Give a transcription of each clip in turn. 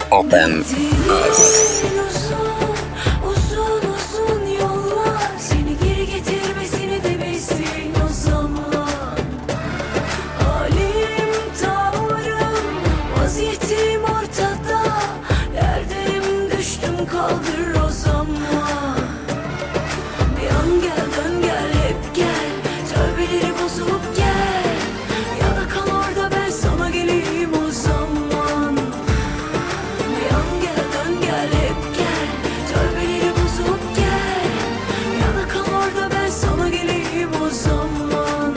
Open. Uzun uzun yollar, seni geri getirmesini de bilsin o zaman. Halim tavrım, vaziyetim ortada, yerdenim düştüm kaldır o zaman. Bir an gel dön gel hep gel, tövbeleri bozup gel, ya da kal orada ben sana geleyim o zaman. Bir an gel dön gel hep gel, tövbeleri bozup gel, ya da kal orada ben sana geleyim o zaman.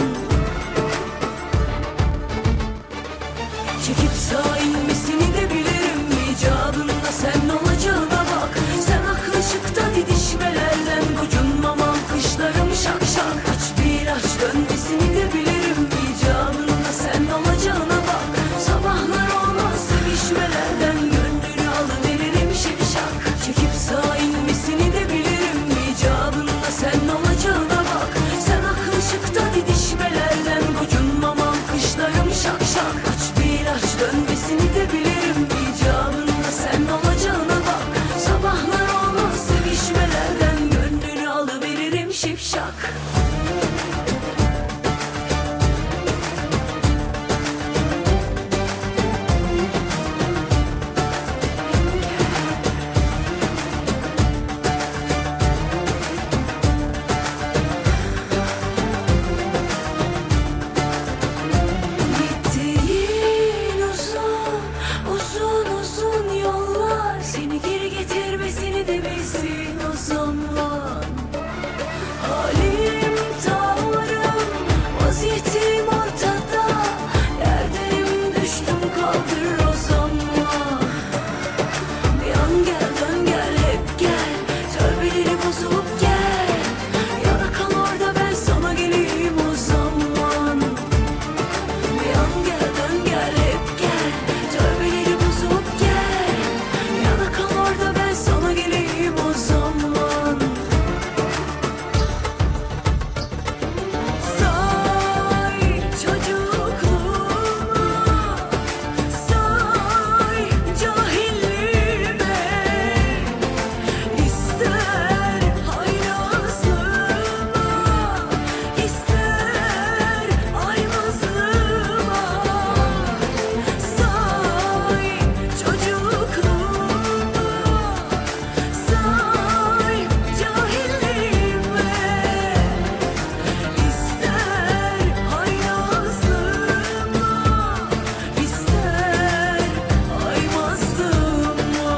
Çekip sağa inmesini de bilirim, icabında sen olacağına bak. Sen aklı ışıkta didişmelerden gocunmam, alkışlarım şak şak. Aç bir aç dönmesini de bilirim, icabında sen olacağına bak. Sabahlar olmaz sevişmelerden, gönlünü alıveririm şipşak. Çekip sağa inmesini de bilirim, icabında sen olacağına bak. Sen aklı ışıkta didişmelerden gocunmam, alkışlarım şak şak. Aç bir aç dönmesini de bilirim, icabında sen olacağına bak. Sabahlar olmaz sevişmelerden, gönlünü alıveririm şipşak. Gittiğin uzun uzun yollar, seni geri getirmesini de bilsin o zaman. Halim tavrım, vaziyetim ortada, yerdeyim düştüm kaldır o zaman. Bir an gel dön gel hep gel, tövbeleri bozup gel, ya da kal orada ben sana geleyim o zaman. Bir an gel dön gel hep gel, tövbeleri bozup gel, ya da kal orada ben sana geleyim o zaman. Say çocukluğuma, say cahilliğime, ister haylazlığıma, ister aymazlığıma. Say çocukluğuma, say cahilliğime, ister haylazlığıma, ister aymazlığıma,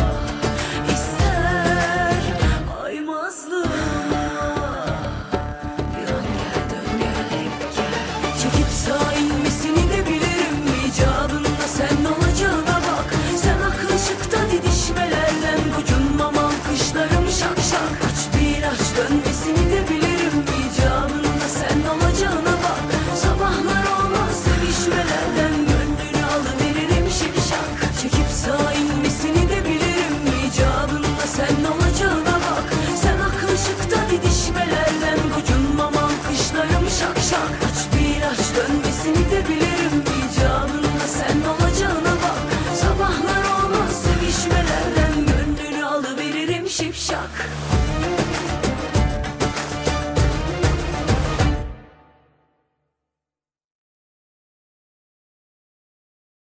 ister aymazlığıma. Bir an gel dön gel hep gel, çekip sağa inmesini de bilirim, icabında sen olacağına bak. Sen aklı ışıkta didişmelerden gocunmam, alkışlarım şak şak. Aç bir aç dönmesini de bilirim, icabında sen olacağına bak. Sabahlar olmaz sevişmelerden, gönlünü alıveririm şipşak. Çekip sağa inmesini de bilirim, icabında sen olacağına bak. Sen aklı ışıkta didişmelerden gocunmam, alkışlarım şak şak. Aç bir aç dönmesini de bilirim, icabında sen olacağına bak. Sabahlar olmaz sevişmelerden, gönlünü alıveririm şipşak.